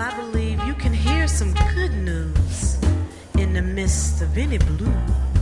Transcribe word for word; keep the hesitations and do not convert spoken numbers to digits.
I believe you can hear some good news in the midst of any blues.